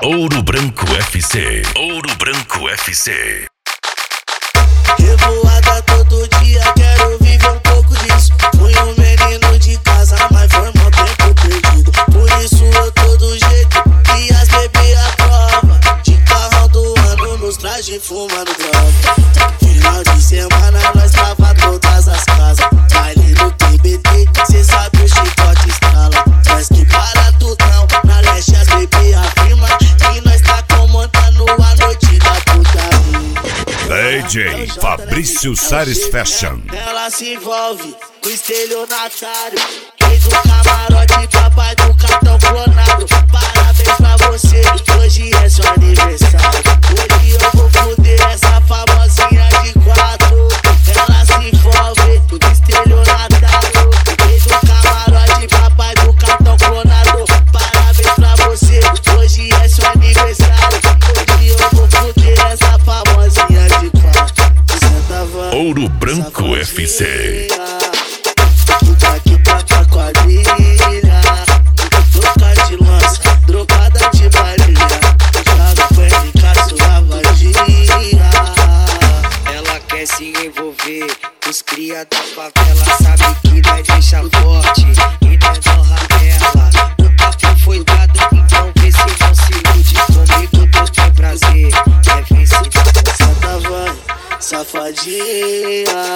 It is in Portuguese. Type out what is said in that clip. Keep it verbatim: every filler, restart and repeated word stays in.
Ouro Branco F C. Ouro Branco F C. Revoada todo dia, quero viver um pouco disso. Fui um menino de casa, mas foi mó tempo perdido. Por isso eu tô do jeito que as bebê aprova. De carrão do ano, nos trajes fumando droga. Final de semana nós trava todas as casas. Baile no T B T, cê sabe o chicote estrala. Nós que para tudão, na leste as bebê afirma que nós tá comandando a noite da putaria. D J Fabrício Sares Fashion. Ela se envolve com estelionatário. Rei do camarote, papai do cartão clonado. Parabéns pra você, hoje é seu aniversário. Hoje eu vou foder essa famosinha de quatro. Ela se envolve com estelionatário. Rei do camarote, papai do cartão clonado. Parabéns pra você, hoje é seu aniversário. Hoje eu vou foder essa famosinha de quatro. Ouro Branco F C. Aqui pra cá quadrilha, troca de lança, drogada de balinha. Joga perna em caçula vadia. Ela quer se envolver, os cria da favela sabe que nós deixa forte e nós não ramela. O papo foi dado, então vê se não se ilude. Comigo Deus tem prazer, é ver se não safadinha.